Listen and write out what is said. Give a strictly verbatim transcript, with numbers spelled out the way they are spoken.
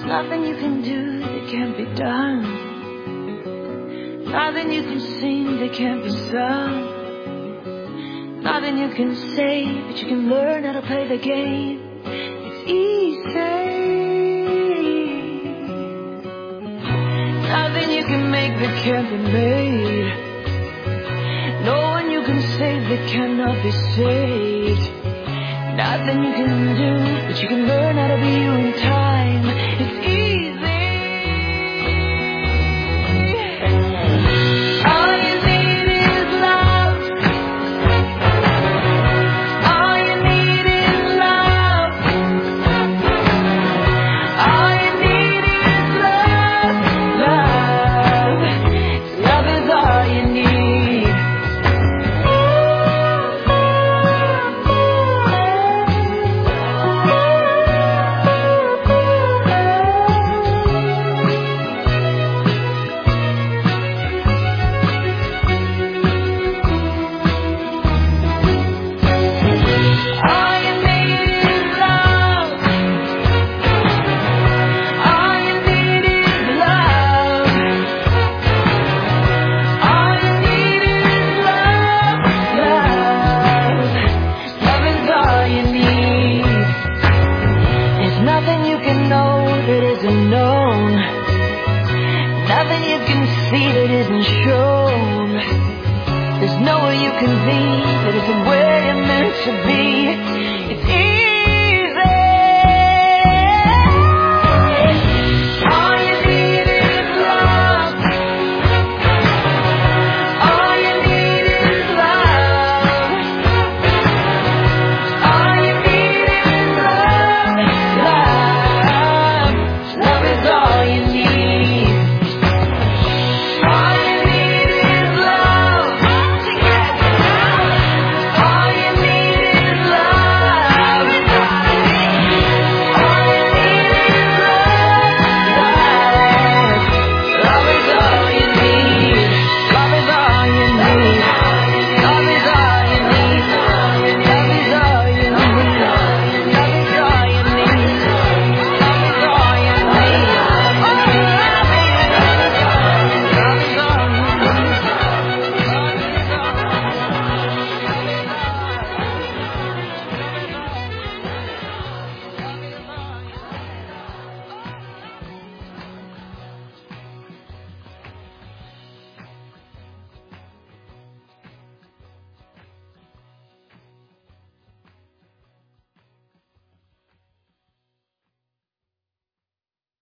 Nothing you can do that can't be done. Nothing you can sing that can't be sung. Nothing you can say, but you can learn how to play the game. It's easy. Nothing you can make that can't be made. No one you can save that cannot be saved. Nothing you can do, but you can learn how to be you in time. It's easy. All you need is love. All you need is love. All you need is love. Love. Love is all you need. Nothing you can know that isn't known. Nothing you can see that isn't shown. There's nowhere you can be that isn't where you're meant to be. It's